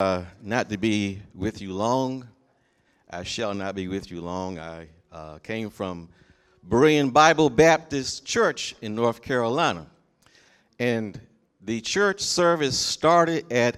Not to be with you long. I shall not be with you long. I came from Berean Bible Baptist Church in North Carolina. And the church service started at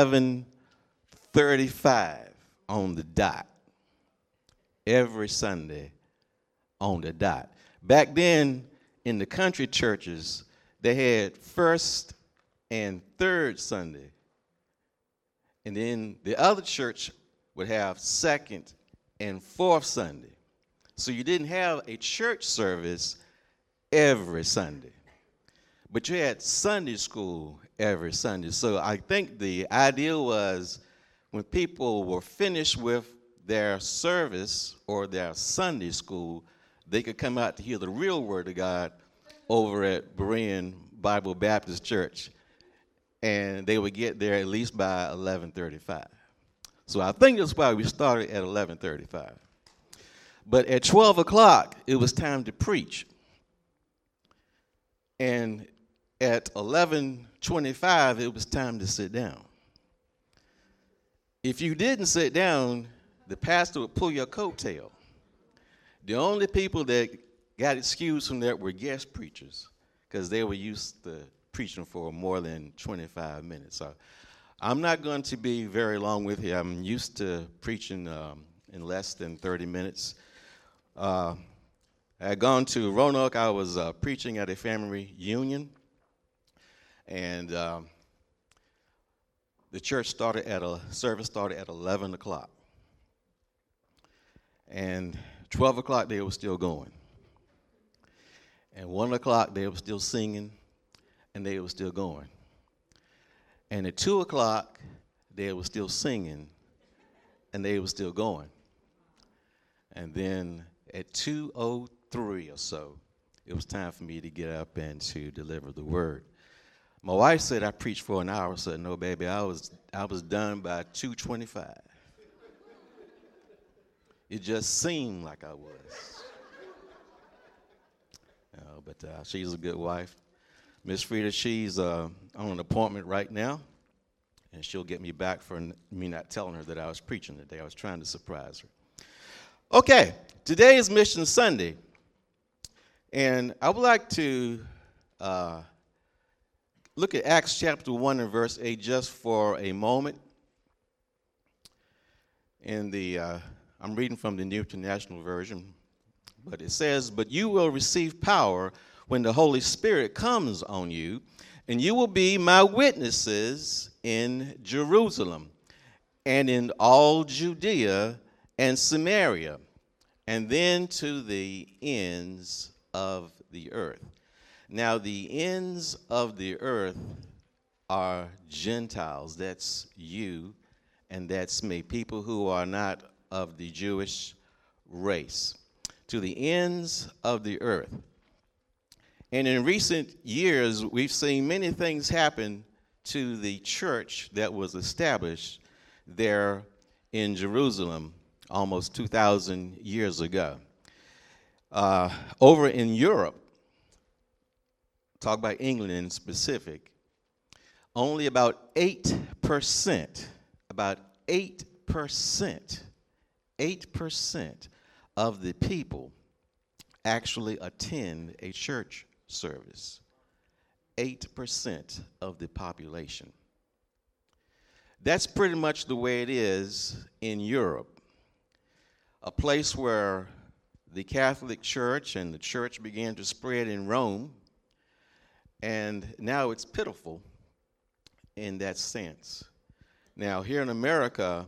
11:35 on the dot. Every Sunday on the dot. Back then, in the country churches, they had first and third Sunday. And then the other church would have second and fourth Sunday. So you didn't have a church service every Sunday. But you had Sunday school every Sunday. So I think the idea was when people were finished with their service or their Sunday school, they could come out to hear the real word of God over at Berean Bible Baptist Church. And they would get there at least by 11:35. So I think that's why we started at 11:35. But at 12 o'clock, it was time to preach. And at 11:25, it was time to sit down. If you didn't sit down, the pastor would pull your coattail. The only people that got excused from that were guest preachers because they were used to preaching for more than 25 minutes. So I'm not going to be very long with you. I'm used to preaching in less than 30 minutes. I had gone to Roanoke. I was preaching at a family reunion, and the church service started at 11 o'clock. And 12 o'clock, they were still going. And 1 o'clock, they were still singing, and they were still going. And at 2 o'clock, they were still singing, and they were still going. And then at 2:03 or so, it was time for me to get up and to deliver the word. My wife said I preached for an hour. I said, no, baby, I was done by 2:25. It just seemed like I was. But she's a good wife. Miss Frida, she's on an appointment right now, and she'll get me back for me not telling her that I was preaching today. I was trying to surprise her. Okay, today is Mission Sunday, and I would like to look at Acts chapter 1 and verse 8 just for a moment. I'm reading from the New International Version, but it says, "But you will receive power when the Holy Spirit comes on you, and you will be my witnesses in Jerusalem and in all Judea and Samaria, and then to the ends of the earth." Now, the ends of the earth are Gentiles. That's you, and that's me, people who are not of the Jewish race. To the ends of the earth. And in recent years, we've seen many things happen to the church that was established there in Jerusalem almost 2,000 years ago. Over in Europe, talk about England in specific, only about 8% of the people actually attend a church service. 8% of the population. That's pretty much the way it is in Europe, a place where the Catholic Church and the church began to spread in Rome, and now it's pitiful in that sense. Now, here in America,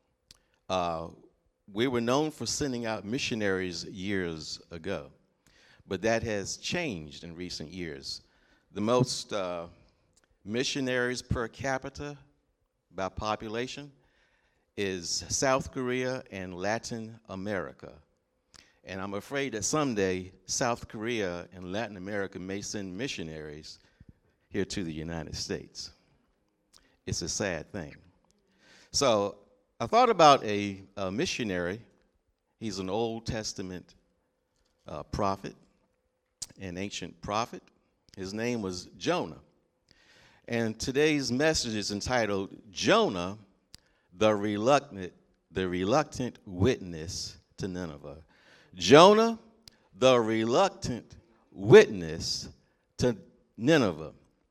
we were known for sending out missionaries years ago, but that has changed in recent years. The most missionaries per capita by population is South Korea and Latin America. And I'm afraid that someday South Korea and Latin America may send missionaries here to the United States. It's a sad thing. So I thought about a missionary. He's an Old Testament prophet, an ancient prophet. His name was Jonah. And today's message is entitled, Jonah, the reluctant witness to Nineveh. Jonah, the reluctant witness to Nineveh.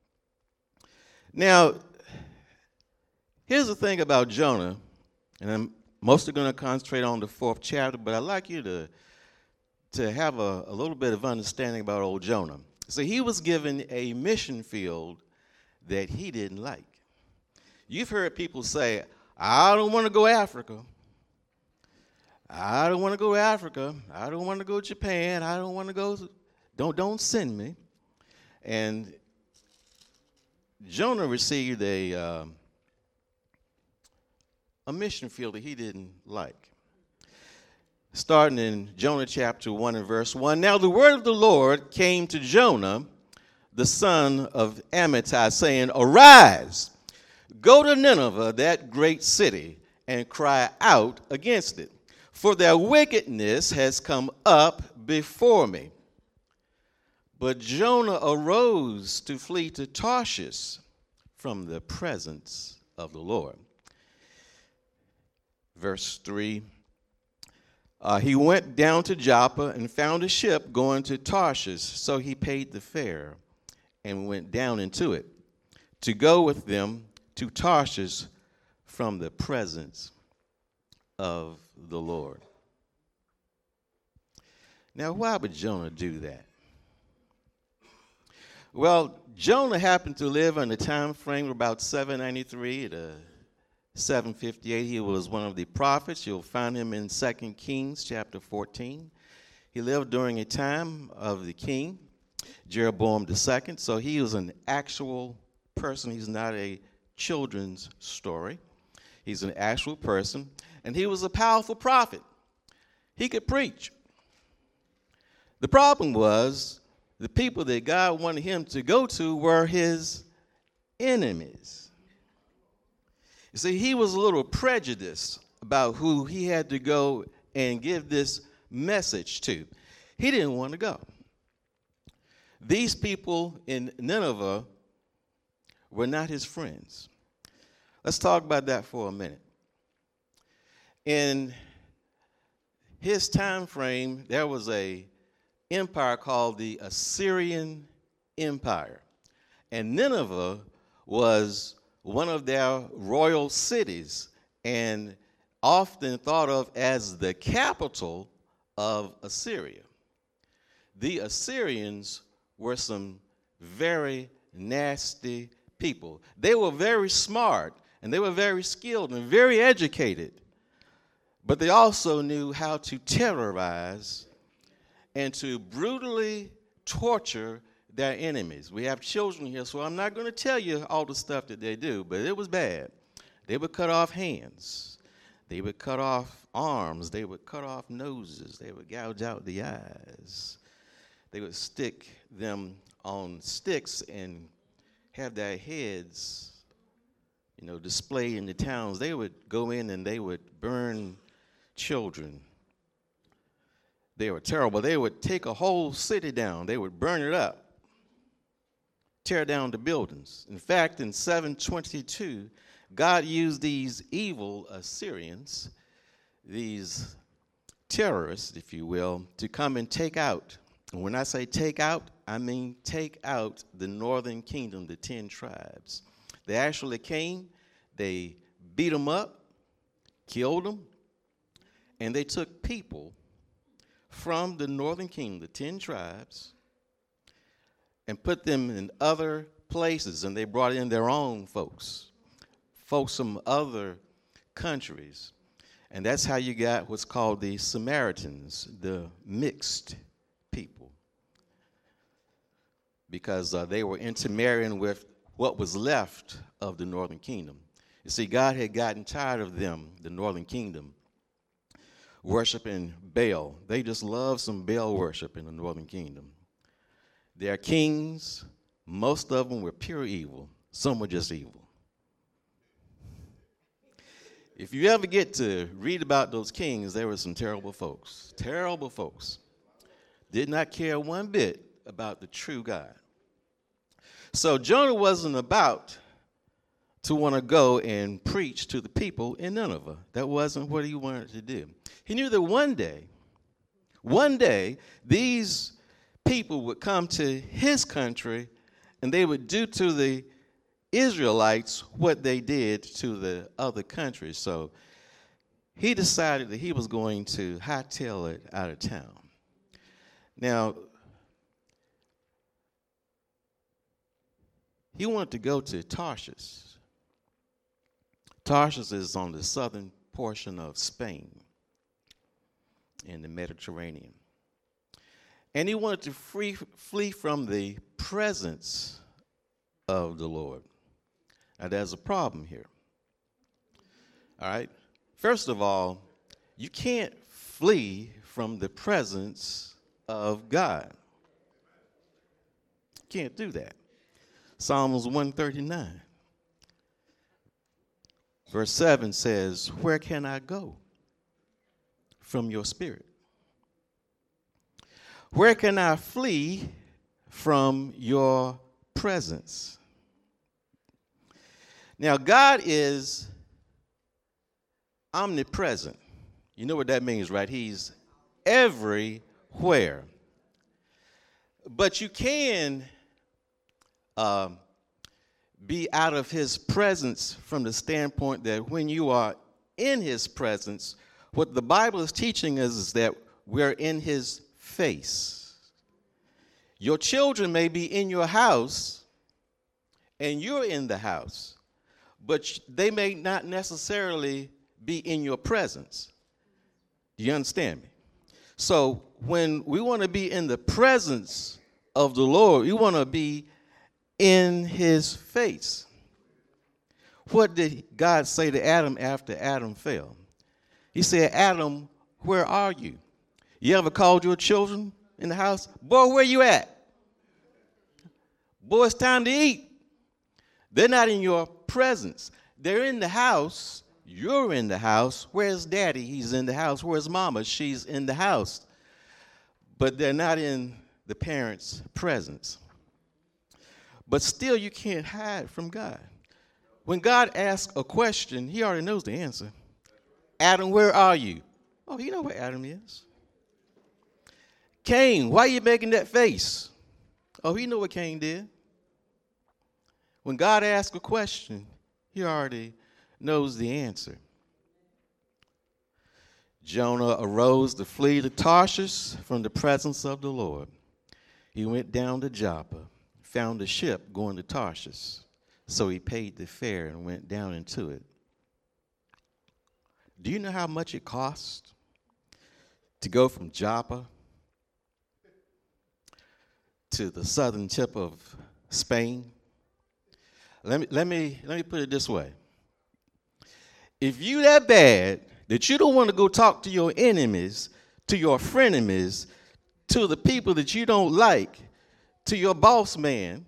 Now, here's the thing about Jonah, and I'm mostly going to concentrate on the 4th chapter, but I'd like you to have a little bit of understanding about old Jonah. So he was given a mission field that he didn't like. You've heard people say, I don't want to go Africa. I don't want to go to Africa. I don't want to go to Japan. I don't want to go. Don't send me. And Jonah received a mission field that he didn't like. Starting in Jonah chapter 1 and verse 1. Now the word of the Lord came to Jonah, the son of Amittai, saying, Arise, go to Nineveh, that great city, and cry out against it, for their wickedness has come up before me. But Jonah arose to flee to Tarshish from the presence of the Lord. Verse 3, he went down to Joppa and found a ship going to Tarshish, so he paid the fare and went down into it to go with them to Tarshish from the presence of the Lord. Now, why would Jonah do that? Well, Jonah happened to live in the time frame of about 793 to 758. He was one of the prophets. You'll find him in 2 Kings chapter 14. He lived during a time of the king, Jeroboam II. So he was an actual person. He's not a children's story. He's an actual person. And he was a powerful prophet. He could preach. The problem was the people that God wanted him to go to were his enemies. You see, he was a little prejudiced about who he had to go and give this message to. He didn't want to go. These people in Nineveh were not his friends. Let's talk about that for a minute. In his time frame, there was a empire called the Assyrian Empire. And Nineveh was one of their royal cities and often thought of as the capital of Assyria. The Assyrians were some very nasty people. They were very smart and they were very skilled and very educated, but they also knew how to terrorize and to brutally torture their enemies. We have children here, so I'm not going to tell you all the stuff that they do, but it was bad. They would cut off hands. They would cut off arms. They would cut off noses. They would gouge out the eyes. They would stick them on sticks and have their heads, displayed in the towns. They would go in and they would burn children. They were terrible. They would take a whole city down. They would burn it up, tear down the buildings. In fact, in 722, God used these evil Assyrians, these terrorists, if you will, to come and take out. And when I say take out, I mean take out the northern kingdom, the 10 tribes. They actually came, they beat them up, killed them, and they took people from the northern kingdom, the 10 tribes, and put them in other places, and they brought in their own folks from other countries. And that's how you got what's called the Samaritans, the mixed people, because they were intermarrying with what was left of the northern kingdom. You see, God had gotten tired of them, the northern kingdom, worshiping Baal. They just loved some Baal worship in the northern kingdom. Their kings, most of them were pure evil. Some were just evil. If you ever get to read about those kings, there were some terrible folks. Terrible folks. Did not care one bit about the true God. So Jonah wasn't about to want to go and preach to the people in Nineveh. That wasn't what he wanted to do. He knew that one day, these people would come to his country and they would do to the Israelites what they did to the other countries. So he decided that he was going to hightail it out of town. Now, he wanted to go to Tarshish. Tarshish is on the southern portion of Spain in the Mediterranean. And he wanted to flee from the presence of the Lord. Now, there's a problem here. All right? First of all, you can't flee from the presence of God. You can't do that. Psalms 139, verse 7 says, "Where can I go from your spirit? Where can I flee from your presence?" Now, God is omnipresent. You know what that means, right? He's everywhere. But you can be out of his presence from the standpoint that when you are in his presence, what the Bible is teaching us is that we're in his face. Your children may be in your house and you're in the house, but they may not necessarily be in your presence. Do you understand me? So when we want to be in the presence of the Lord, we want to be in his face. What did God say to Adam after Adam fell? He said, "Adam, where are you?" You ever called your children in the house? "Boy, where you at?" "Boy, it's time to eat." They're not in your presence. They're in the house. You're in the house. Where's daddy? He's in the house. Where's mama? She's in the house. But they're not in the parents' presence. But still, you can't hide from God. When God asks a question, he already knows the answer. "Adam, where are you?" Oh, you know where Adam is. "Cain, why are you making that face?" Oh, he know what Cain did. When God asks a question, he already knows the answer. Jonah arose to flee to Tarshish from the presence of the Lord. He went down to Joppa, found a ship going to Tarshish, so he paid the fare and went down into it. Do you know how much it cost to go from Joppa to the southern tip of Spain? Let me put it this way. If you that bad that you don't want to go talk to your enemies, to your frenemies, to the people that you don't like, to your boss man,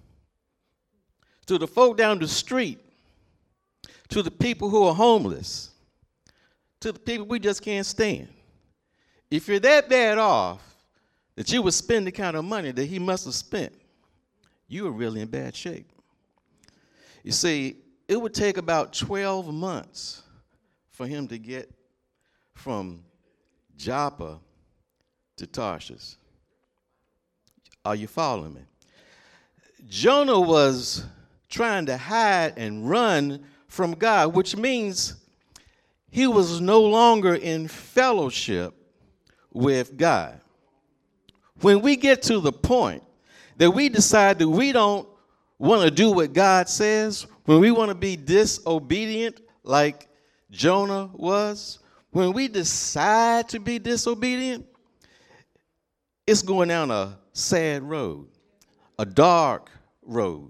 to the folk down the street, to the people who are homeless, to the people we just can't stand. If you're that bad off that you would spend the kind of money that he must have spent, you are really in bad shape. You see, it would take about 12 months for him to get from Joppa to Tarshish. Are you following me? Jonah was trying to hide and run from God, which means he was no longer in fellowship with God. When we get to the point that we decide that we don't want to do what God says, when we want to be disobedient like Jonah was, when we decide to be disobedient, it's going down a sad road, a dark road.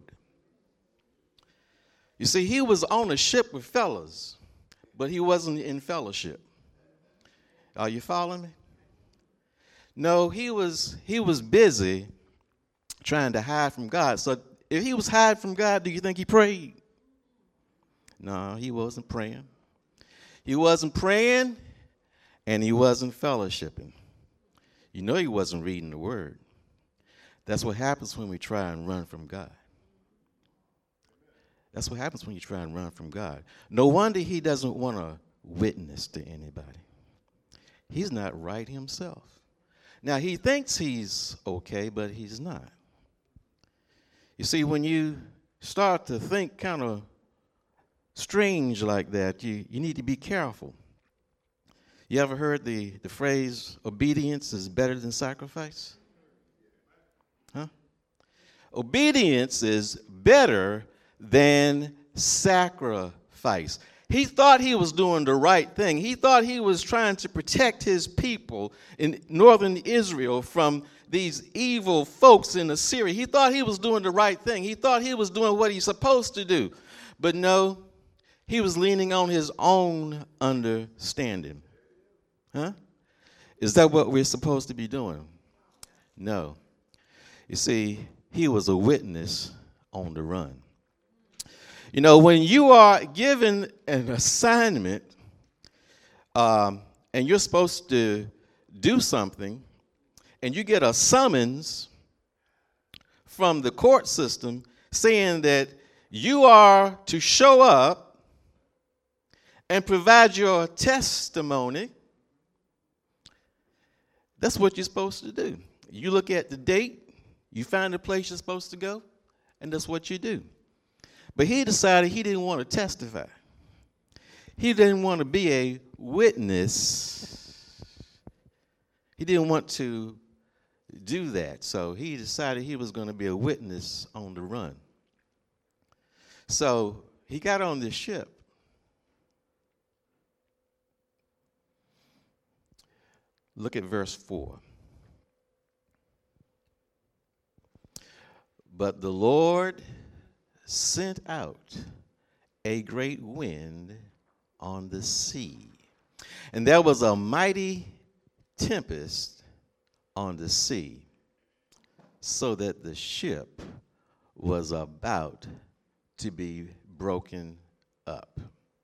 You see, he was on a ship with fellas, but he wasn't in fellowship. Are you following me? No, he was busy trying to hide from God. So if he was hiding from God, do you think he prayed? No, he wasn't praying. He wasn't praying, and he wasn't fellowshipping. You know he wasn't reading the word. That's what happens when we try and run from God. That's what happens when you try and run from God. No wonder he doesn't want to witness to anybody. He's not right himself. Now, he thinks he's okay, but he's not. You see, when you start to think kind of strange like that, you need to be careful. You ever heard the phrase, obedience is better than sacrifice? Huh? Obedience is better than sacrifice. He thought he was doing the right thing. He thought he was trying to protect his people in northern Israel from these evil folks in Assyria. He thought he was doing the right thing. He thought he was doing what he's supposed to do. But no, he was leaning on his own understanding. Huh? Is that what we're supposed to be doing? No. You see, he was a witness on the run. You know, when you are given an assignment and you're supposed to do something, and you get a summons from the court system saying that you are to show up and provide your testimony, that's what you're supposed to do. You look at the date, you find the place you're supposed to go, and that's what you do. But he decided he didn't want to testify. He didn't want to be a witness. He didn't want to do that. So he decided he was going to be a witness on the run. So he got on this ship. Look at verse 4. But the Lord sent out a great wind on the sea, and there was a mighty tempest on the sea, so that the ship was about to be broken up.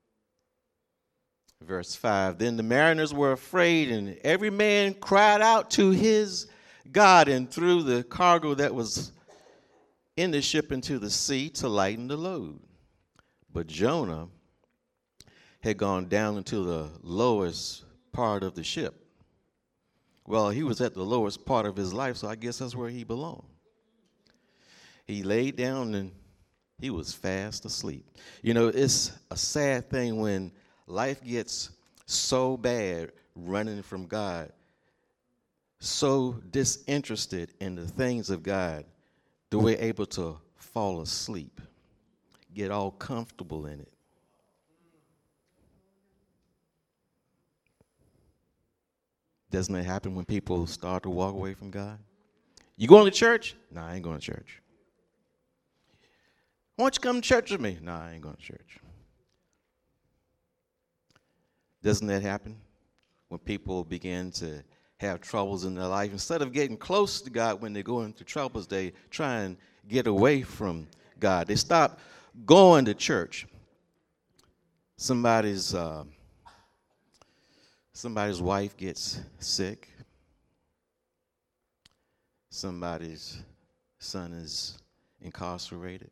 Verse 5, then the mariners were afraid, and every man cried out to his God, and threw the cargo that was in the ship into the sea to lighten the load. But Jonah had gone down into the lowest part of the ship. Well, he was at the lowest part of his life, so I guess that's where he belonged. He laid down and he was fast asleep. You know, it's a sad thing when life gets so bad running from God, so disinterested in the things of God, that we're able to fall asleep, get all comfortable in it. Doesn't that happen when people start to walk away from God? You going to church? No, I ain't going to church. Why don't you come to church with me? No, I ain't going to church. Doesn't that happen when people begin to have troubles in their life? Instead of getting close to God when they go into troubles, they try and get away from God. They stop going to church. Somebody's wife gets sick. Somebody's son is incarcerated.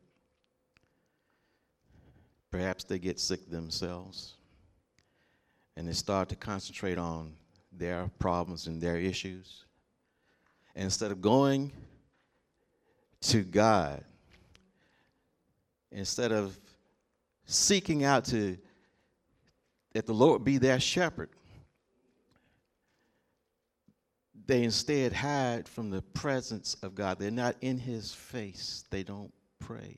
Perhaps they get sick themselves, and they start to concentrate on their problems and their issues. And instead of going to God, instead of seeking out that the Lord be their shepherd, they instead hide from the presence of God. They're not in his face. They don't pray.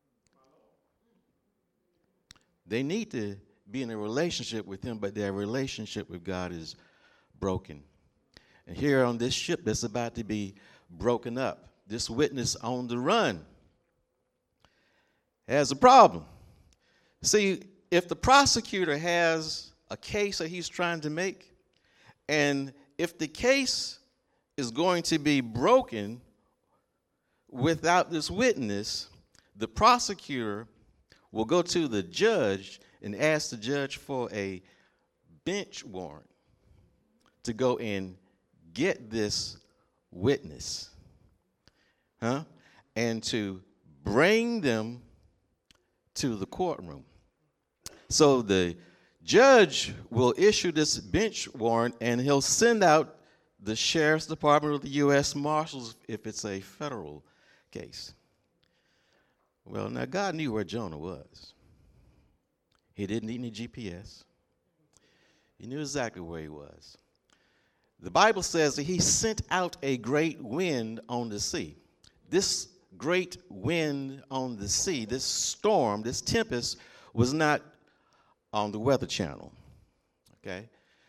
They need to be in a relationship with him, but their relationship with God is broken. And here on this ship that's about to be broken up, this witness on the run has a problem. See, if the prosecutor has a case that he's trying to make, and if the case is going to be broken without this witness, the prosecutor will go to the judge and ask the judge for a bench warrant to go and get this witness, and to bring them to the courtroom. So the judge will issue this bench warrant, and he'll send out the sheriff's department or the U.S. Marshals if it's a federal case. Well, now God knew where Jonah was. He didn't need any GPS. He knew exactly where he was. The Bible says that he sent out a great wind on the sea. This great wind on the sea, this storm, this tempest, was not on the Weather Channel, okay?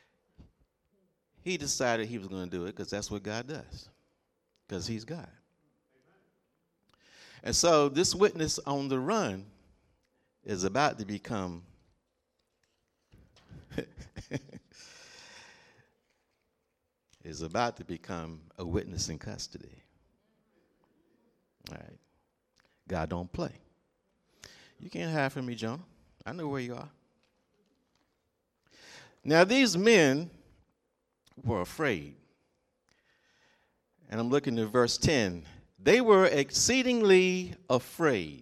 He decided he was going to do it because that's what God does, because he's God. And so this witness on the run is about to become a witness in custody. All right. God don't play. You can't hide from me, Jonah. I know where you are. Now, these men were afraid. And I'm looking at verse 10. They were exceedingly afraid.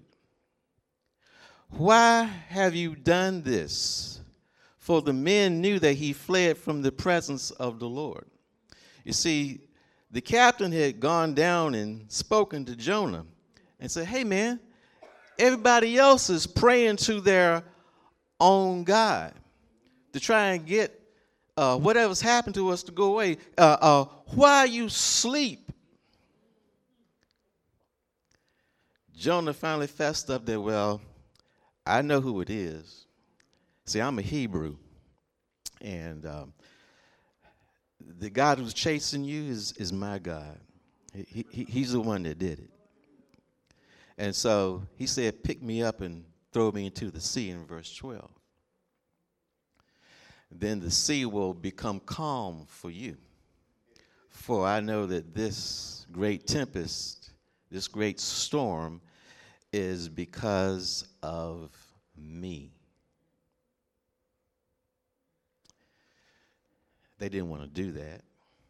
Why have you done this? For the men knew that he fled from the presence of the Lord. You see, the captain had gone down and spoken to Jonah and said, hey, man, everybody else is praying to their own God to try and get whatever's happened to us to go away. While you sleep, Jonah finally fessed up that, well, I know who it is. See, I'm a Hebrew, and the God who's chasing you is my God. He's the one that did it. And so he said, pick me up and throw me into the sea in verse 12. Then the sea will become calm for you. For I know that this great tempest, this great storm, is because of me. They didn't want to do that.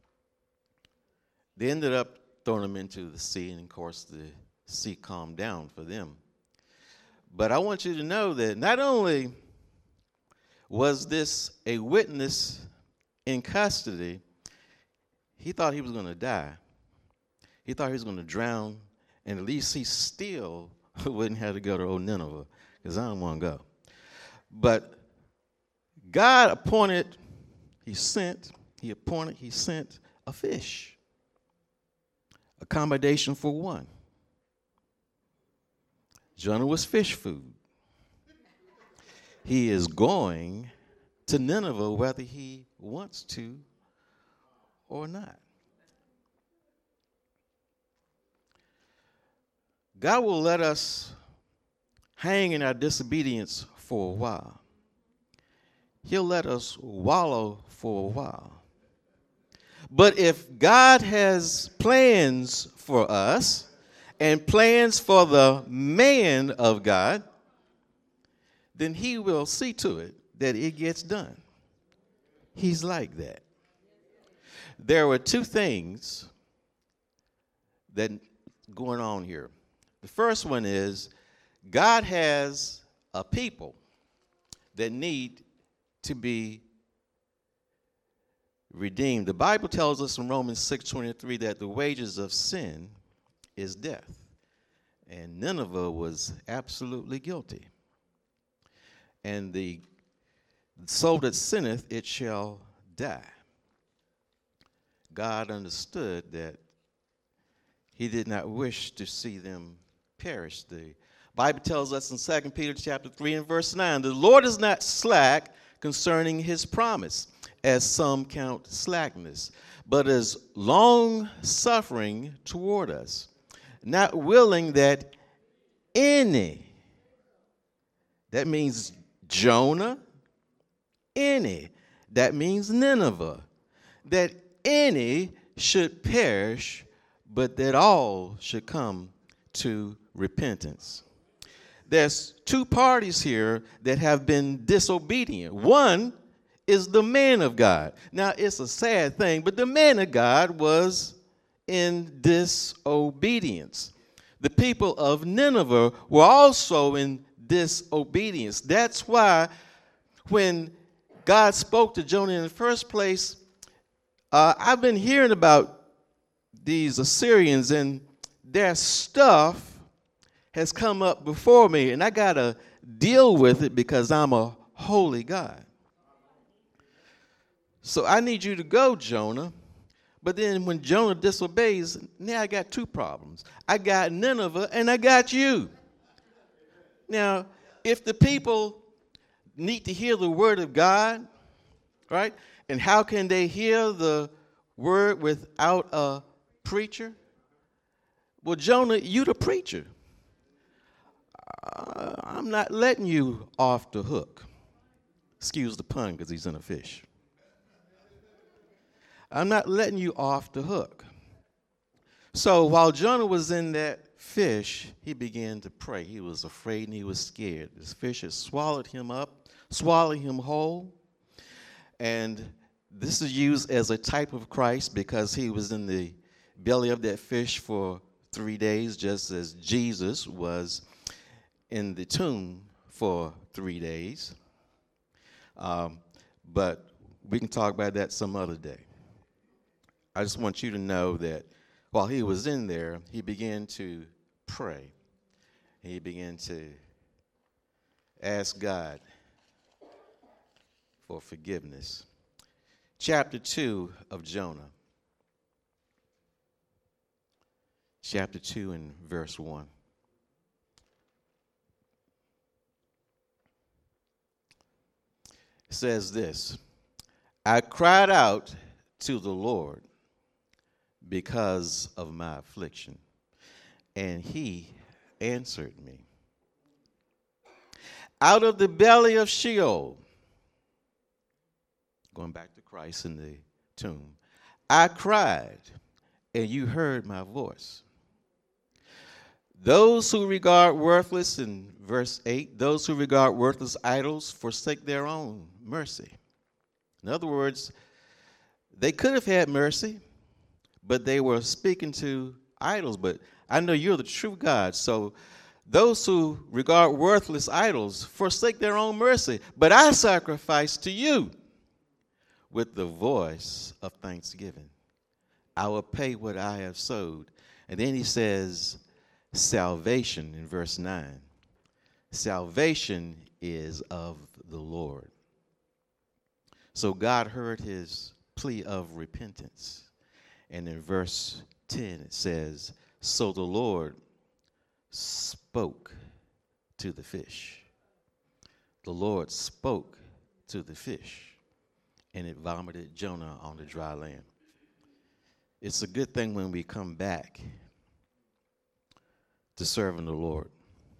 They ended up throwing him into the sea, and of course the sea calmed down for them. But I want you to know that not only was this a witness in custody, he thought he was going to die. He thought he was going to drown, and at least he still wouldn't have to go to old Nineveh, because I don't want to go. But God appointed, he sent a fish, accommodation for one. Jonah was fish food. He is going to Nineveh whether he wants to or not. God will let us hang in our disobedience for a while. He'll let us wallow for a while. But if God has plans for us and plans for the man of God, then he will see to it that it gets done. He's like that. There were two things that going on here. The first one is God has a people that need to be redeemed. The Bible tells us in Romans 6:23 that the wages of sin is death. And Nineveh was absolutely guilty. And the soul that sinneth, it shall die. God understood that he did not wish to see them perish. The Bible tells us in 2 Peter chapter 3 and verse 9, the Lord is not slack concerning his promise, as some count slackness, but is long-suffering toward us, not willing that any, that means Jonah, any, that means Nineveh, that any should perish, but that all should come to repentance. There's two parties here that have been disobedient. One is the man of God. Now, it's a sad thing, but the man of God was in disobedience. The people of Nineveh were also in disobedience. That's why when God spoke to Jonah in the first place, I've been hearing about these Assyrians, and their stuff has come up before me, and I got to deal with it because I'm a holy God. So I need you to go, Jonah. But then when Jonah disobeys, now I got two problems. I got Nineveh and I got you. Now, if the people need to hear the word of God, right? And how can they hear the word without a preacher? Well, Jonah, you the preacher. I'm not letting you off the hook. Excuse the pun because he's in a fish. I'm not letting you off the hook. So while Jonah was in that fish, he began to pray. He was afraid and he was scared. This fish had swallowed him up, swallowed him whole. And this is used as a type of Christ because he was in the belly of that fish for 3 days, just as Jesus was in the tomb for 3 days. But we can talk about that some other day. I just want you to know that while he was in there, he began to pray. He began to ask God for forgiveness. Chapter 2 of Jonah. Chapter 2 and verse 1. It says this, I cried out to the Lord because of my affliction, and he answered me. Out of the belly of Sheol, going back to Christ in the tomb, I cried, and you heard my voice. Those who regard worthless, in verse 8, those who regard worthless idols forsake their own mercy. In other words, they could have had mercy, but they were speaking to idols. But I know you're the true God. So those who regard worthless idols forsake their own mercy. But I sacrifice to you with the voice of thanksgiving. I will pay what I have sowed. And then he says, salvation in verse 9. Salvation is of the Lord. So God heard his plea of repentance. And in verse 10 it says, so the Lord spoke to the fish. The Lord spoke to the fish, and it vomited Jonah on the dry land. It's a good thing when we come back to serving the Lord.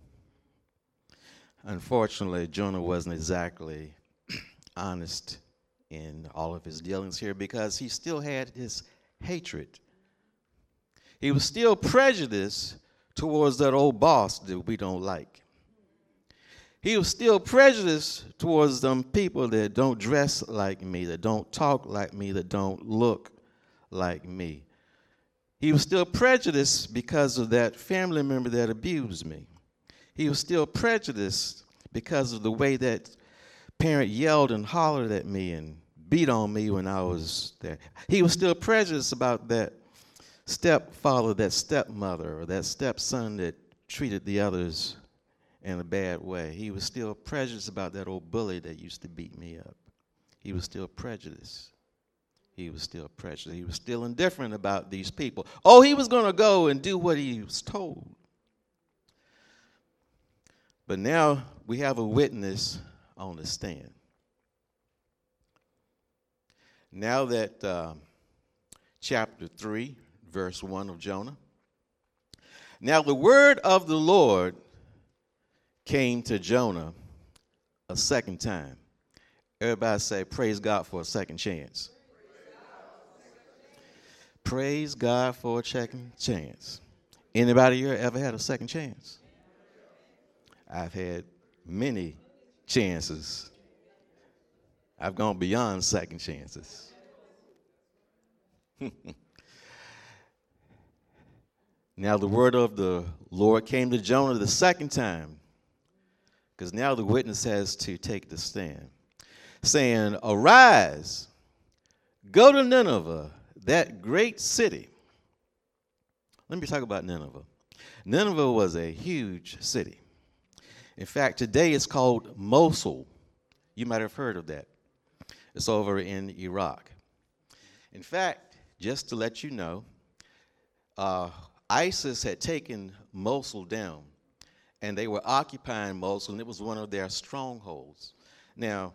Unfortunately, Jonah wasn't exactly honest in all of his dealings here because he still had his hatred. He was still prejudiced towards that old boss that we don't like. He was still prejudiced towards them people that don't dress like me, that don't talk like me, that don't look like me. He was still prejudiced because of that family member that abused me. He was still prejudiced because of the way that parent yelled and hollered at me and beat on me when I was there. He was still prejudiced about that stepfather, that stepmother, or that stepson that treated the others in a bad way. He was still prejudiced about that old bully that used to beat me up. He was still prejudiced. He was still prejudiced. He was still indifferent about these people. Oh, he was going to go and do what he was told. But now we have a witness on the stand. Now that chapter 3, verse 1 of Jonah. Now the word of the Lord came to Jonah a second time. Everybody say, praise God for a second chance. Praise God for a second chance. Anybody here ever had a second chance? I've had many chances. I've gone beyond second chances. Now the word of the Lord came to Jonah the second time, because now the witness has to take the stand, saying, "Arise, go to Nineveh, that great city." Let me talk about Nineveh. Nineveh was a huge city. In fact, today it's called Mosul. You might have heard of that. It's over in Iraq. In fact, just to let you know, ISIS had taken Mosul down, and they were occupying Mosul, and it was one of their strongholds. Now,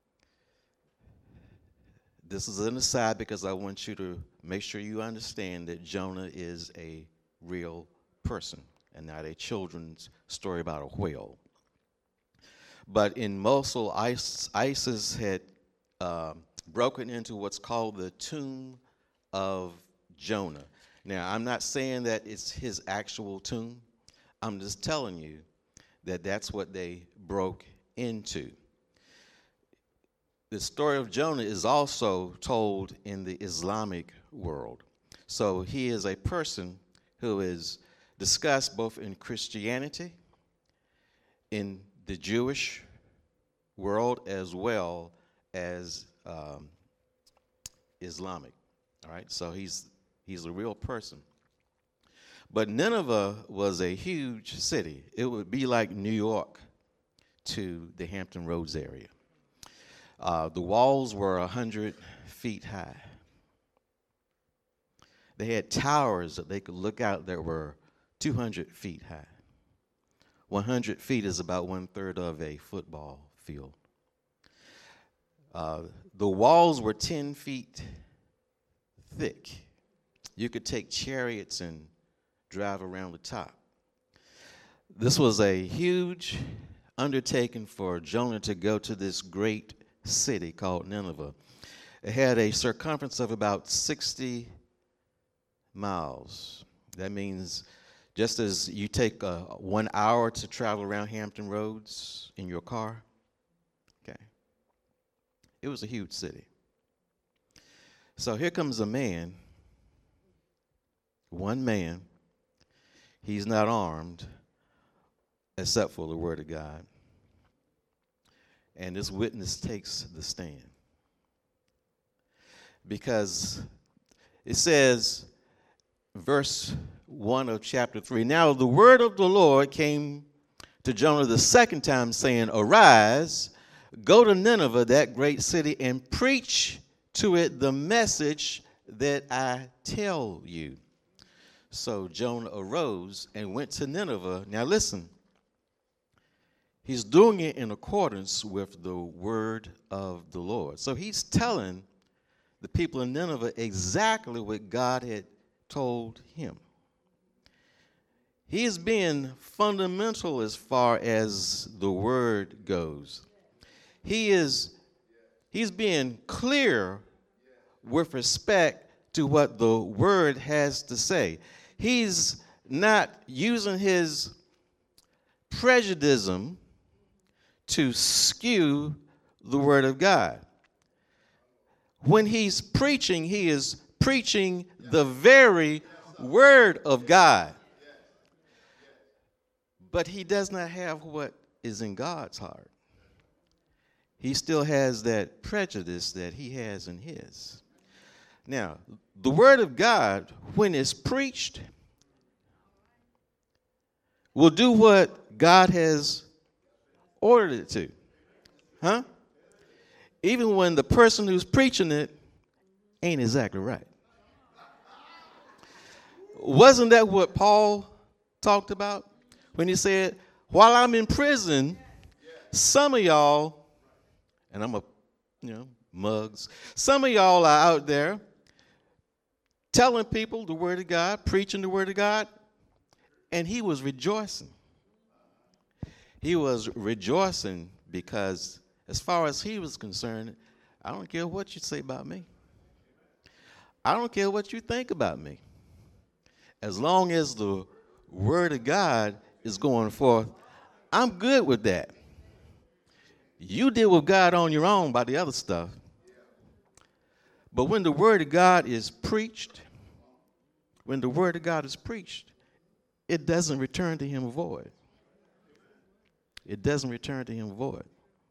this is an aside because I want you to make sure you understand that Jonah is a real person and not a children's story about a whale. But in Mosul, ISIS had broken into what's called the tomb of Jonah. Now, I'm not saying that it's his actual tomb. I'm just telling you that that's what they broke into. The story of Jonah is also told in the Islamic world. So he is a person who is discussed both in Christianity, in the Jewish world, as well as Islamic. All right, so he's a real person. But Nineveh was a huge city. It would be like New York to the Hampton Roads area. The walls were 100 feet high. They had towers that they could look out that were 200 feet high. 100 feet is about 1/3 of a football field. The walls were 10 feet thick. You could take chariots and drive around the top. This was a huge undertaking for Jonah to go to this great city called Nineveh. It had a circumference of about 60 miles. That means just as you take 1 hour to travel around Hampton Roads in your car, okay, it was a huge city. So here comes a man, one man. He's not armed except for the word of God. And this witness takes the stand. Because it says, verse 1 of chapter 3, "Now the word of the Lord came to Jonah the second time, saying, Arise, go to Nineveh, that great city, and preach to it the message that I tell you." So Jonah arose and went to Nineveh. Now listen, he's doing it in accordance with the word of the Lord. So he's telling the people in Nineveh exactly what God had told him. He is being fundamental as far as the word goes. He's being clear with respect to what the word has to say. He's not using his prejudice to skew the word of God. When he's preaching, he is preaching the very word of God. But he does not have what is in God's heart. He still has that prejudice that he has in his. Now, the word of God, when it's preached, will do what God has ordered it to. Huh? Even when the person who's preaching it ain't exactly right. Wasn't that what Paul talked about when he said, while I'm in prison, some of y'all, and I'm mugs, some of y'all are out there telling people the word of God, preaching the word of God, and he was rejoicing. He was rejoicing because as far as he was concerned, I don't care what you say about me. I don't care what you think about me. As long as the word of God is going forth, I'm good with that. You deal with God on your own by the other stuff. But when the word of God is preached, it doesn't return to him void. It doesn't return to him void.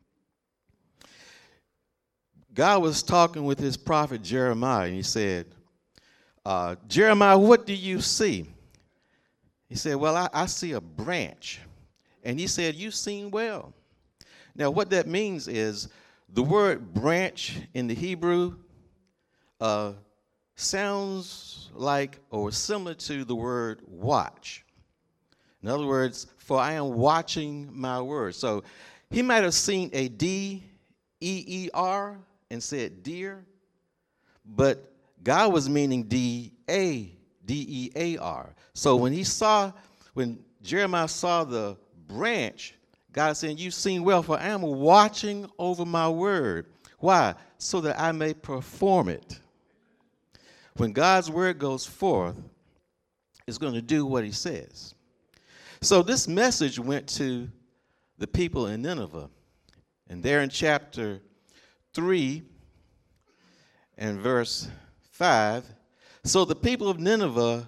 God was talking with his prophet Jeremiah, and he said, Jeremiah, what do you see? He said, well, I see a branch. And he said, you've seen well. Now, what that means is the word branch in the Hebrew sounds like or similar to the word watch. In other words, for I am watching my word. So he might have seen a D-E-E-R and said deer, but God was meaning D-A-D-E-A-R. So when Jeremiah saw the branch, God said, you've seen well, for I am watching over my word. Why? So that I may perform it. When God's word goes forth, it's going to do what he says. So this message went to the people in Nineveh. And there in chapter 3 and verse 5, so the people of Nineveh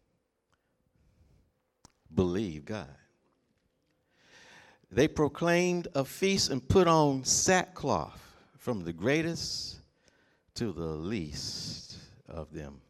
believed God. They proclaimed a feast and put on sackcloth, from the greatest to the least of them.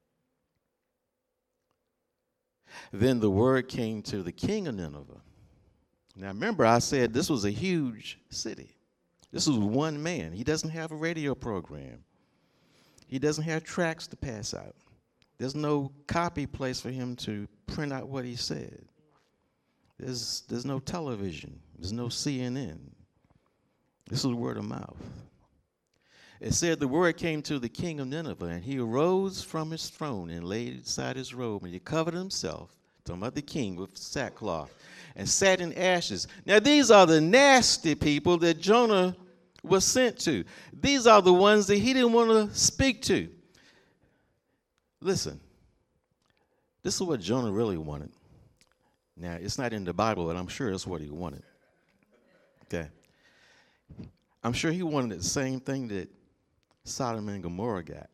Then the word came to the king of Nineveh. Now remember, I said this was a huge city. This was one man. He doesn't have a radio program. He doesn't have tracts to pass out. There's no copy place for him to print out what he said. There's no television. There's no CNN. This is word of mouth. It said the word came to the king of Nineveh, and he arose from his throne and laid aside his robe, and he covered himself, talking about the king, with sackcloth, and sat in ashes. Now these are the nasty people that Jonah was sent to. These are the ones that he didn't want to speak to. Listen, this is what Jonah really wanted. Now, it's not in the Bible, but I'm sure it's what he wanted. Okay. I'm sure he wanted the same thing that Sodom and Gomorrah got.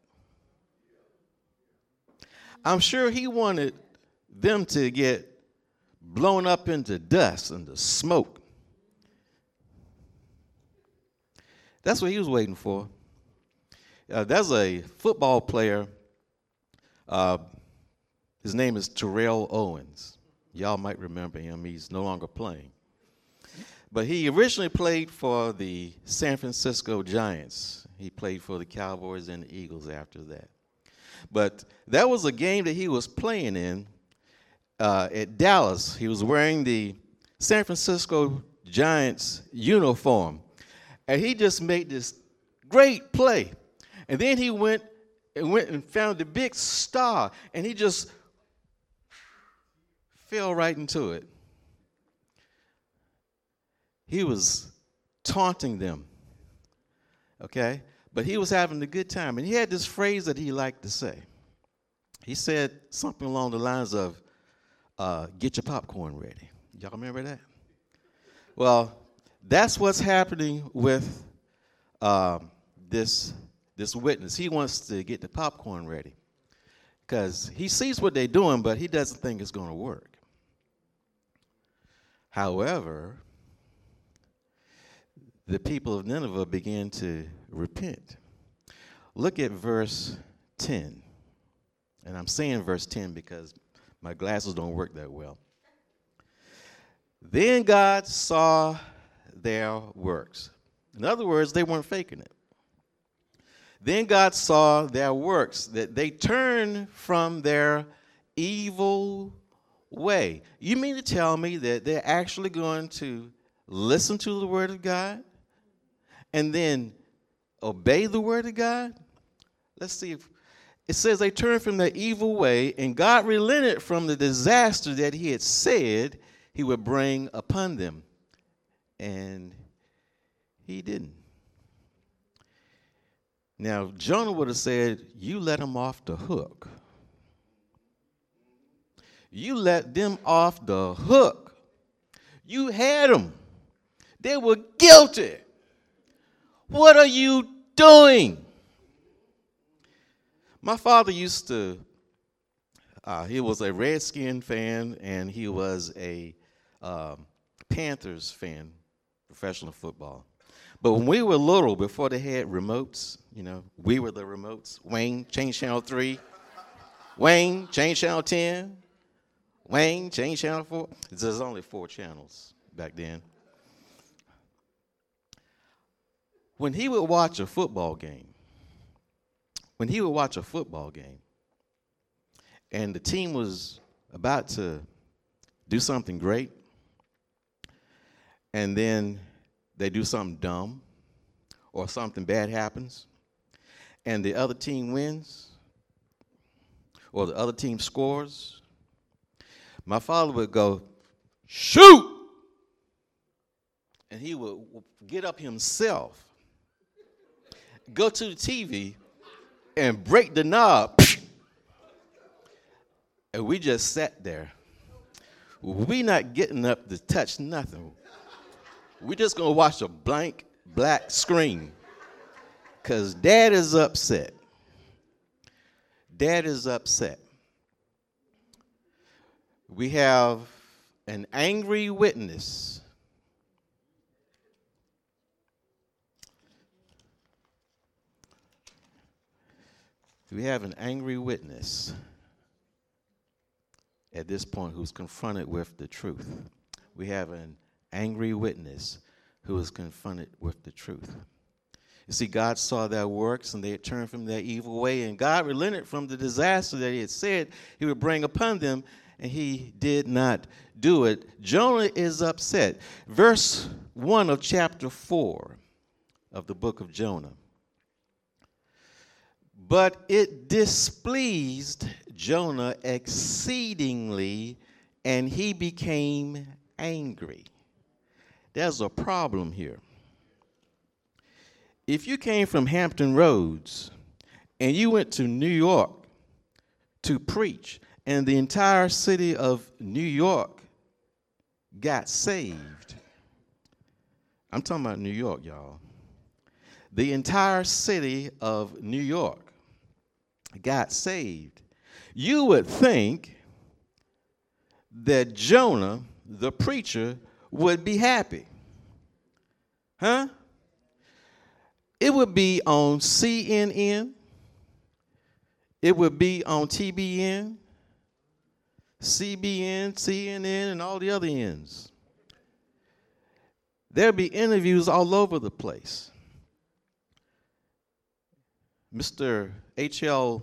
I'm sure he wanted them to get blown up into dust and the smoke. That's what he was waiting for. There's a football player. His name is Terrell Owens. Y'all might remember him. He's no longer playing. But he originally played for the San Francisco Giants. He played for the Cowboys and the Eagles after that. But that was a game that he was playing in at Dallas. He was wearing the San Francisco Giants uniform. And he just made this great play. And then he went and found the big star, and he just fell right into it. He was taunting them, okay? But he was having a good time. And he had this phrase that he liked to say. He said something along the lines of, get your popcorn ready. Y'all remember that? Well, that's what's happening with this witness. He wants to get the popcorn ready because he sees what they're doing, but he doesn't think it's going to work. However, the people of Nineveh began to repent. Look at verse 10. And I'm saying verse 10 because my glasses don't work that well. Then God saw their works. In other words, they weren't faking it. Then God saw their works, that they turned from their evil way. You mean to tell me that they're actually going to listen to the word of God and then obey the word of God? Let's see if it says they turned from their evil way, and God relented from the disaster that he had said he would bring upon them. And he didn't. Now, Jonah would have said, you let them off the hook. You let them off the hook. You had them. They were guilty. What are you doing? My father used to, he was a Redskin fan, and he was a Panthers fan, professional football. But when we were little, before they had remotes, we were the remotes. Wayne, change channel 3. Wayne, change channel 10. Wayne, change channel 4. There's only 4 channels back then. When he would watch a football game, and the team was about to do something great, and then they do something dumb or something bad happens, and the other team wins or the other team scores, my father would go, "Shoot!" And he would get up himself, go to the TV, and break the knob. And we just sat there. We not getting up to touch nothing. We just gonna watch a blank black screen. Because Dad is upset. Dad is upset. We have an angry witness. We have an angry witness at this point who's confronted with the truth. We have an angry witness who is confronted with the truth. You see, God saw their works and they had turned from their evil way, and God relented from the disaster that he had said he would bring upon them, and he did not do it. Jonah is upset. Verse 1 of chapter 4 of the book of Jonah. But it displeased Jonah exceedingly, and he became angry. There's a problem here. If you came from Hampton Roads and you went to New York to preach, and the entire city of New York got saved. I'm talking about New York, y'all. The entire city of New York got saved. You would think that Jonah, the preacher, would be happy. Huh? It would be on CNN. It would be on TBN, CBN, CNN, and all the other ends. There'd be interviews all over the place. Mr. H.L.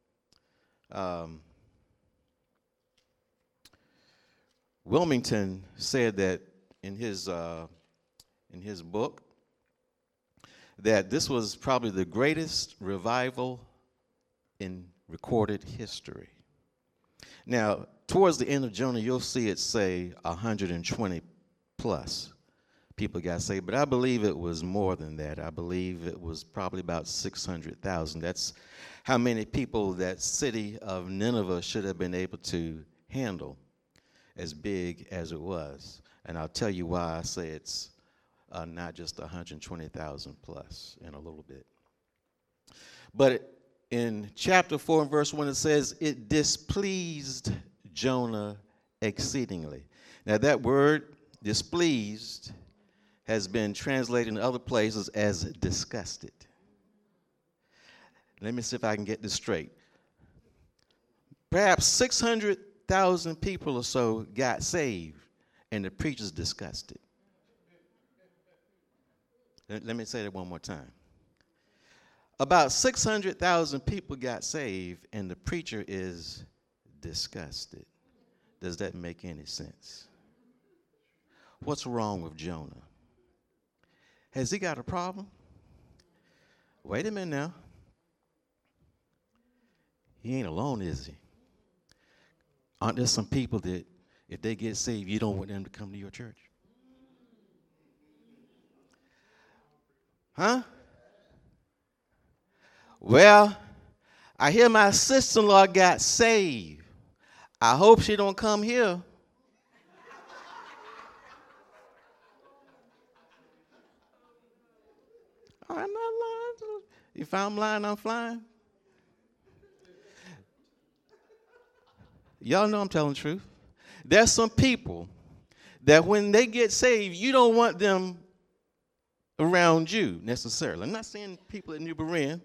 Wilmington said that in his book that this was probably the greatest revival in recorded history. Now, towards the end of Jonah, you'll see it say 120 plus people got saved, but I believe it was more than that. I believe it was probably about 600,000. That's how many people that city of Nineveh should have been able to handle, as big as it was. And I'll tell you why I say it's not just 120,000 plus in a little bit. But in chapter 4 and verse 1, it says, it displeased Jonah exceedingly. Now that word, displeased, has been translated in other places as disgusted. Let me see if I can get this straight. Perhaps 600,000 people or so got saved, and the preacher's disgusted. Let me say that one more time. About 600,000 people got saved, and the preacher is disgusted. Does that make any sense? What's wrong with Jonah? Has he got a problem? Wait a minute now. He ain't alone, is he? Aren't there some people that if they get saved, you don't want them to come to your church? Huh? Well, I hear my sister-in-law got saved. I hope she don't come here. I'm not lying. If I'm lying, I'm flying. Y'all know I'm telling the truth. There's some people that when they get saved, you don't want them around you necessarily. I'm not saying people at New Berean,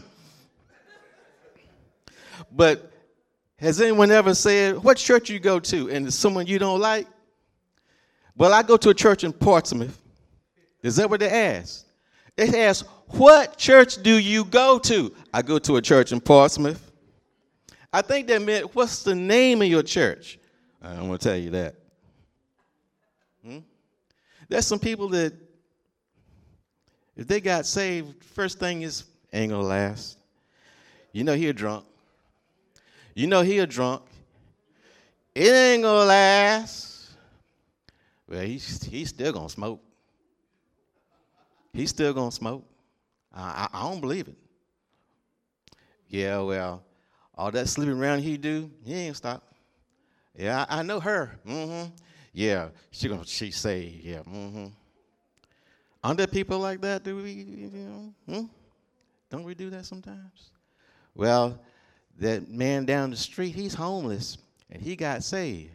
but has anyone ever said, what church you go to, and it's someone you don't like? Well, I go to a church in Portsmouth. Is that what they ask? They ask, what church do you go to? I go to a church in Portsmouth. I think they meant, what's the name of your church? I don't want to tell you that. There's some people that, if they got saved, first thing is, ain't gonna last. You know he a drunk. You know he a drunk. It ain't gonna last. Well, he's still gonna smoke. He's still gonna smoke. I don't believe it. Yeah, well, all that sleeping around he do, he ain't stop. Yeah, I know her. Yeah, she say, yeah. Aren't there people like that? Do we, don't we do that sometimes? Well, that man down the street, he's homeless, and he got saved.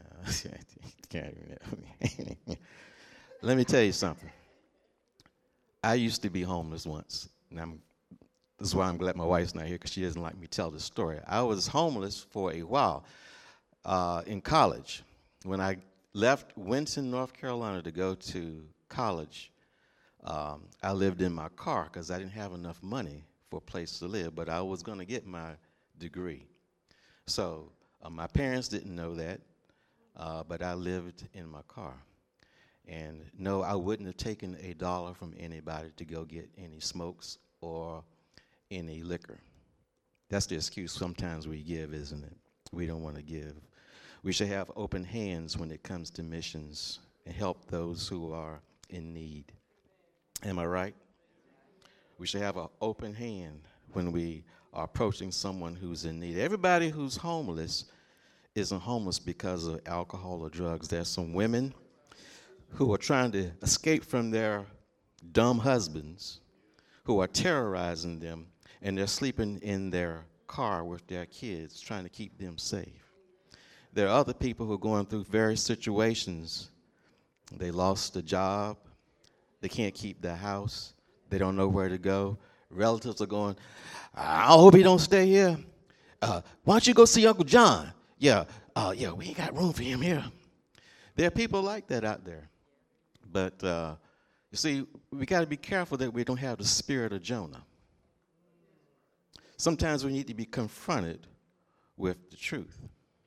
Let me tell you something. I used to be homeless once, and this is why I'm glad my wife's not here, because she doesn't like me tell this story. I was homeless for a while in college. When I left Winton, North Carolina to go to college, I lived in my car because I didn't have enough money for a place to live, but I was going to get my degree. So my parents didn't know that, but I lived in my car. And no, I wouldn't have taken $1 from anybody to go get any smokes or any liquor. That's the excuse sometimes we give, isn't it? We don't want to give. We should have open hands when it comes to missions and help those who are in need. Am I right? We should have an open hand when we are approaching someone who's in need. Everybody who's homeless isn't homeless because of alcohol or drugs. There's some women who are trying to escape from their dumb husbands who are terrorizing them, and they're sleeping in their car with their kids, trying to keep them safe. There are other people who are going through various situations. They lost a job. They can't keep their house. They don't know where to go. Relatives are going, I hope he don't stay here. Why don't you go see Uncle John? Yeah, we ain't got room for him here. There are people like that out there. But, you see, we got to be careful that we don't have the spirit of Jonah. Sometimes we need to be confronted with the truth.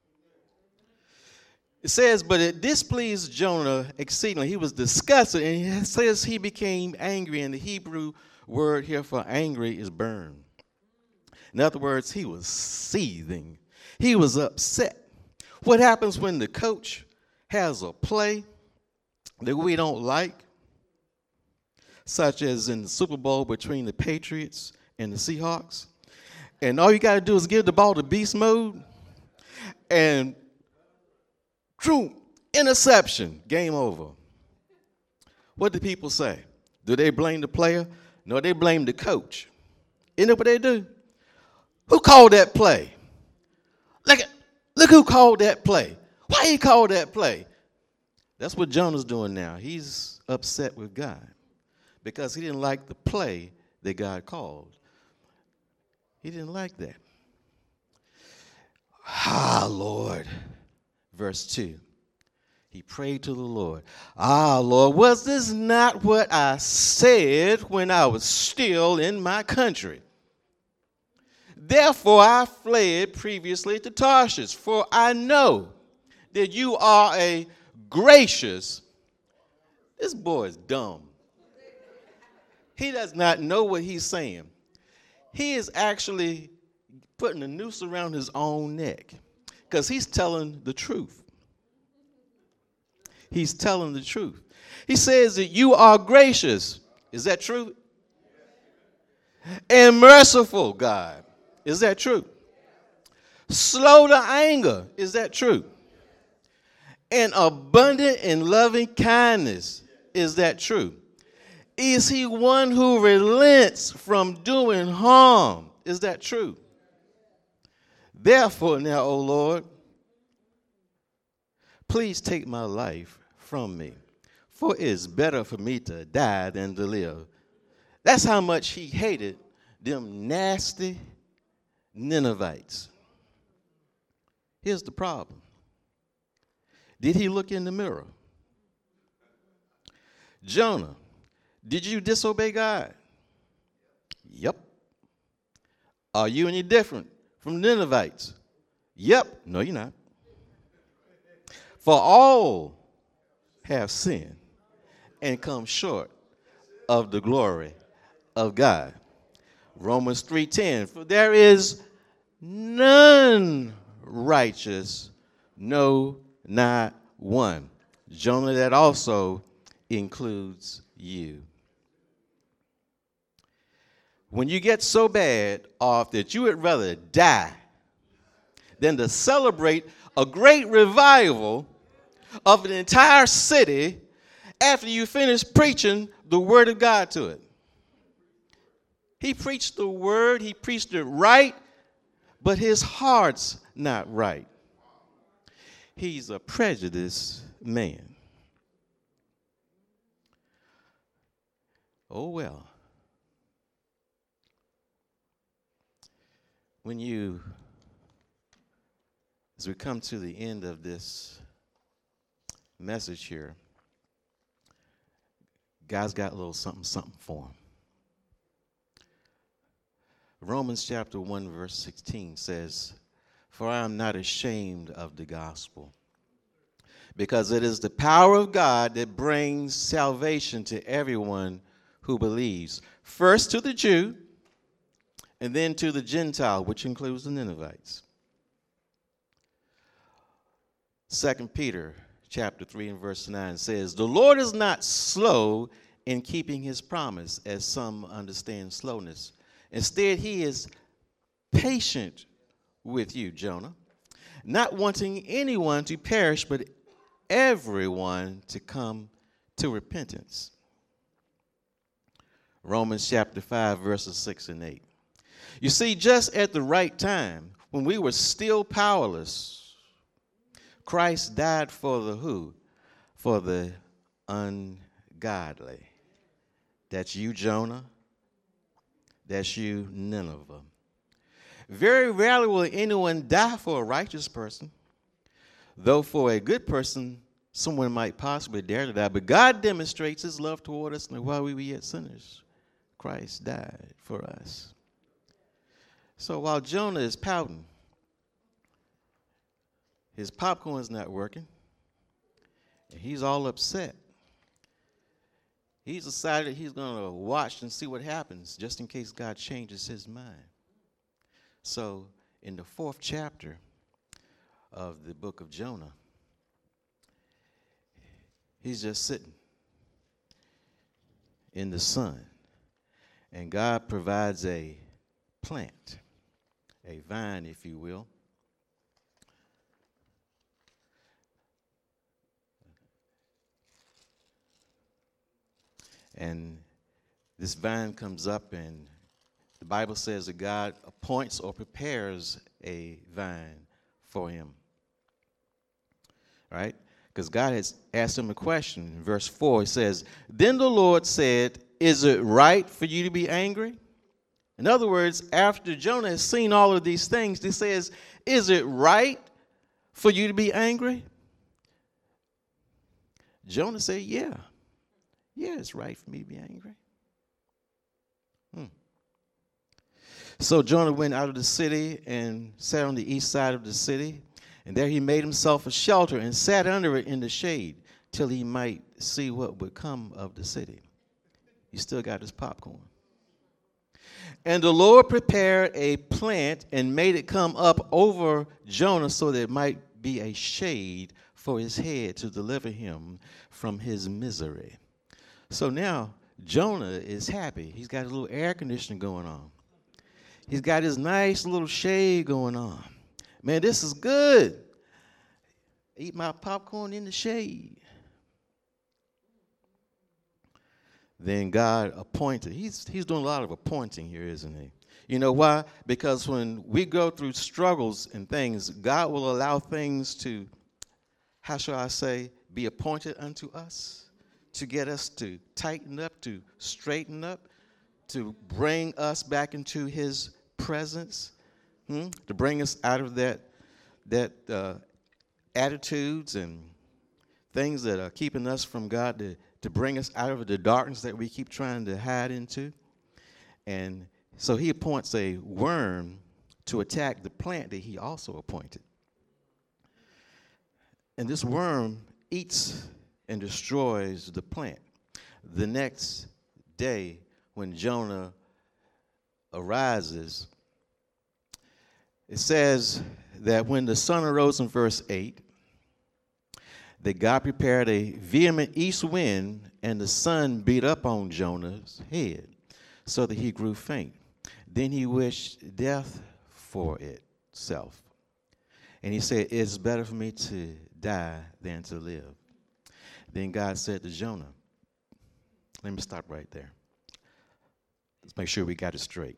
It says, but it displeased Jonah exceedingly. He was disgusted, and it says he became angry, and the Hebrew word here for angry is burn. In other words, he was seething. He was upset. What happens when the coach has a play that we don't like, such as in the Super Bowl between the Patriots and the Seahawks, and all you got to do is give the ball to beast mode, and interception, game over. What do people say? Do they blame the player? No, they blame the coach. Isn't that what they do? Who called that play? Look who called that play. Why he called that play? That's what Jonah's doing now. He's upset with God because he didn't like the play that God called. He didn't like that. Lord. Verse 2. He prayed to the Lord. Lord, was this not what I said when I was still in my country? Therefore I fled previously to Tarshish, for I know that you are a gracious. This boy is dumb. He does not know what he's saying. He is actually putting a noose around his own neck because he's telling the truth. He's telling the truth. He says that you are gracious. Is that true? And merciful, God. Is that true? Slow to anger. Is that true? And abundant in loving kindness. Is that true? Is he one who relents from doing harm? Is that true? Therefore now, O Lord, please take my life, from me. For it is better for me to die than to live. That's how much he hated them nasty Ninevites. Here's the problem. Did he look in the mirror? Jonah, did you disobey God? Yep. Are you any different from Ninevites? Yep. No, you're not. For all have sinned and come short of the glory of God. Romans 3:10, for there is none righteous, no, not one. Jonah, that also includes you. When you get so bad off that you would rather die than to celebrate a great revival of an entire city after you finish preaching the word of God to it. He preached the word, he preached it right, but his heart's not right. He's a prejudiced man. Oh well. As we come to the end of this message here, God's got a little something for him. Romans chapter 1 verse 16 says, for I am not ashamed of the gospel, because it is the power of God that brings salvation to everyone who believes, first to the Jew and then to the Gentile, which includes the Ninevites. 2 Peter chapter 3 and verse 9 says, the Lord is not slow in keeping his promise, as some understand slowness. Instead, he is patient with you, Jonah, not wanting anyone to perish, but everyone to come to repentance. Romans chapter 5, verses 6 and 8. You see, just at the right time, when we were still powerless, Christ died for the who? For the ungodly. That's you, Jonah. That's you, Nineveh. Very rarely will anyone die for a righteous person, though for a good person, someone might possibly dare to die. But God demonstrates his love toward us, and while we were yet sinners, Christ died for us. So while Jonah is pouting, his popcorn's not working, and he's all upset. He's decided he's going to watch and see what happens, just in case God changes his mind. So in the 4th chapter of the book of Jonah, he's just sitting in the sun, and God provides a plant, a vine, if you will. And this vine comes up, and the Bible says that God appoints or prepares a vine for him. Right? Because God has asked him a question. In verse 4, it says, then the Lord said, is it right for you to be angry? In other words, after Jonah has seen all of these things, he says, is it right for you to be angry? Jonah said, yeah. Yeah, it's right for me to be angry. So Jonah went out of the city and sat on the east side of the city. And there he made himself a shelter and sat under it in the shade till he might see what would come of the city. He still got his popcorn. And the Lord prepared a plant and made it come up over Jonah so that it might be a shade for his head to deliver him from his misery. So now Jonah is happy. He's got a little air conditioning going on. He's got his nice little shade going on. Man, this is good. Eat my popcorn in the shade. Then God appointed. He's doing a lot of appointing here, isn't he? You know why? Because when we go through struggles and things, God will allow things to, how shall I say, be appointed unto us to get us to tighten up, to straighten up, to bring us back into his presence, to bring us out of that attitudes and things that are keeping us from God, to bring us out of the darkness that we keep trying to hide into. And so he appoints a worm to attack the plant that he also appointed. And this worm eats and destroys the plant. The next day, when Jonah arises, it says that when the sun arose in verse 8, that God prepared a vehement east wind, and the sun beat up on Jonah's head, so that he grew faint. Then he wished death for itself. And he said, it's better for me to die than to live. Then God said to Jonah, let me stop right there. Let's make sure we got it straight.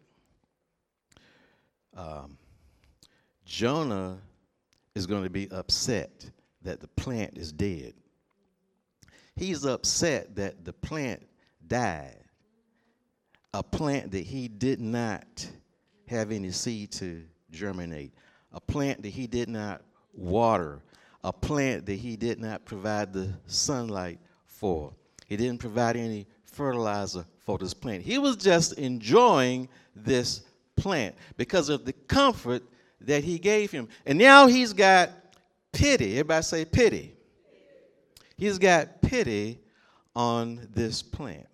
Jonah is going to be upset that the plant is dead. He's upset that the plant died. A plant that he did not have any seed to germinate. A plant that he did not water. A plant that he did not provide the sunlight for. He didn't provide any fertilizer for this plant. He was just enjoying this plant because of the comfort that he gave him. And now he's got pity. Everybody say pity. He's got pity on this plant.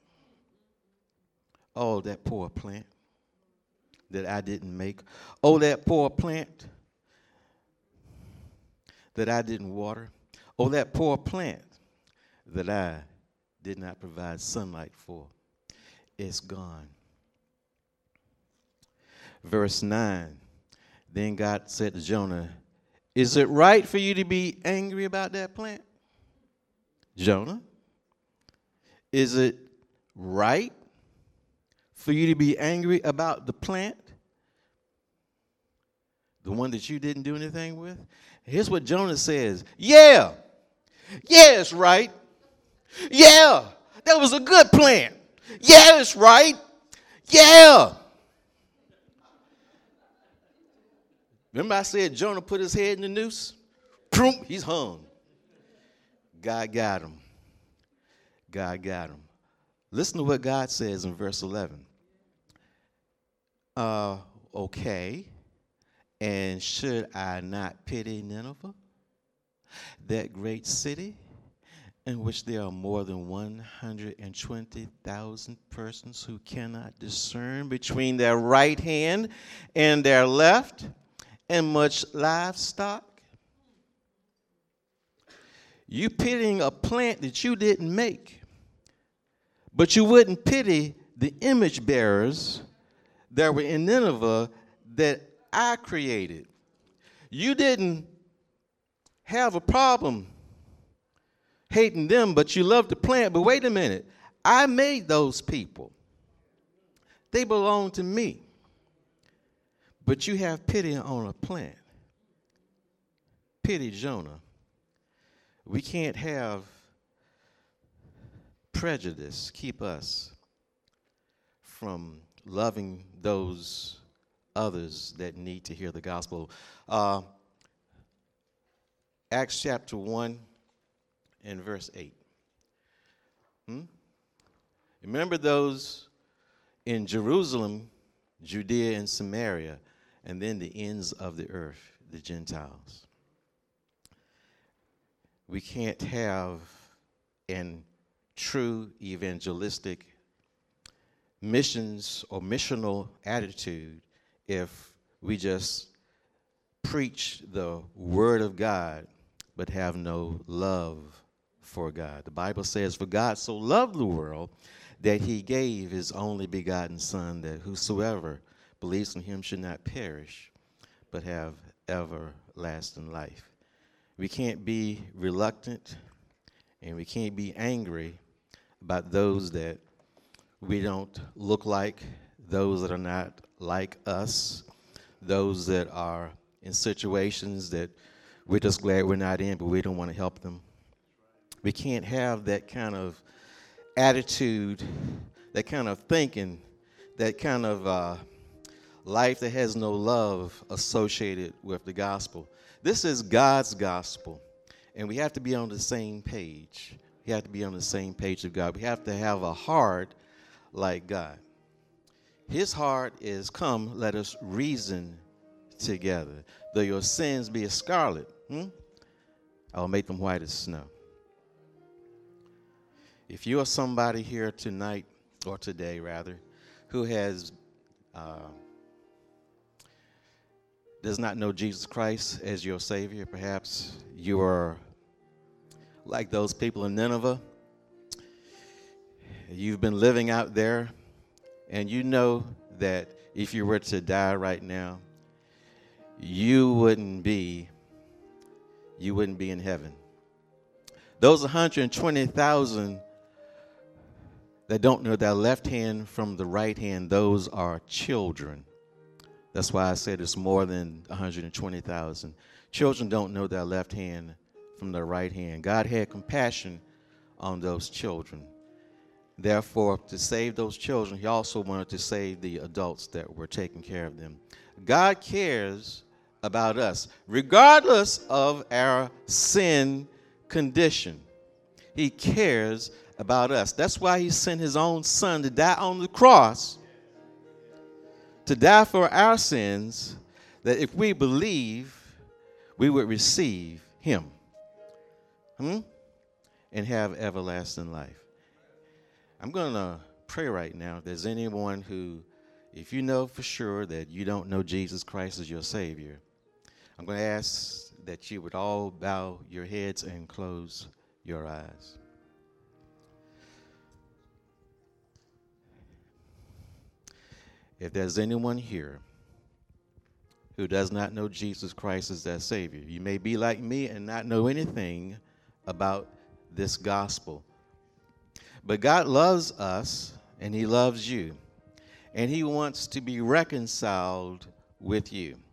Oh, that poor plant that I didn't make. Oh, that poor plant that I didn't water. Oh, that poor plant that I did not provide sunlight for. It's gone. Verse 9. Then God said to Jonah, is it right for you to be angry about that plant? Jonah, is it right for you to be angry about the plant? The one that you didn't do anything with? Here's what Jonah says. Yeah, it's right. Yeah, that was a good plant. Yeah, it's right. Yeah. Remember I said Jonah put his head in the noose? Boom, he's hung. God got him. God got him. Listen to what God says in verse 11. Okay, and should I not pity Nineveh, that great city, in which there are more than 120,000 persons who cannot discern between their right hand and their left, and much livestock? You pitying a plant that you didn't make, but you wouldn't pity the image bearers that were in Nineveh that I created. You didn't have a problem hating them, but you loved the plant. But wait a minute, I made those people. They belong to me. But you have pity on a plant. Pity Jonah. We can't have prejudice keep us from loving those others that need to hear the gospel. Acts chapter 1 and verse 8. Remember those in Jerusalem, Judea, and Samaria, and then the ends of the earth, the Gentiles. We can't have a true evangelistic missions or missional attitude if we just preach the word of God but have no love for God. The Bible says, for God so loved the world that he gave his only begotten Son, that whosoever believes in him should not perish but have everlasting life. We can't be reluctant and we can't be angry about those that we don't look like, those that are not like us, those that are in situations that we're just glad we're not in, but we don't want to help them. We can't have that kind of attitude, that kind of thinking, that kind of life that has no love associated with the gospel. This is God's gospel, and we have to be on the same page. We have to be on the same page of God. We have to have a heart like God. His heart is, come, let us reason together. Though your sins be as scarlet, I'll make them white as snow. If you are somebody here tonight, or today rather, who does not know Jesus Christ as your Savior, perhaps you are like those people in Nineveh. You've been living out there, and you know that if you were to die right now, you wouldn't be in heaven. Those 120,000 that don't know their left hand from the right hand, those are children. That's why I said it's more than 120,000. Children don't know their left hand from their right hand. God had compassion on those children. Therefore, to save those children, he also wanted to save the adults that were taking care of them. God cares about us, regardless of our sin condition. He cares about us. That's why he sent his own son to die on the cross, to die for our sins, that if we believe, we would receive him and have everlasting life. I'm going to pray right now. If there's anyone who, if you know for sure that you don't know Jesus Christ as your Savior, I'm going to ask that you would all bow your heads and close your eyes. If there's anyone here who does not know Jesus Christ as their Savior, you may be like me and not know anything about this gospel. But God loves us, and he loves you, and he wants to be reconciled with you.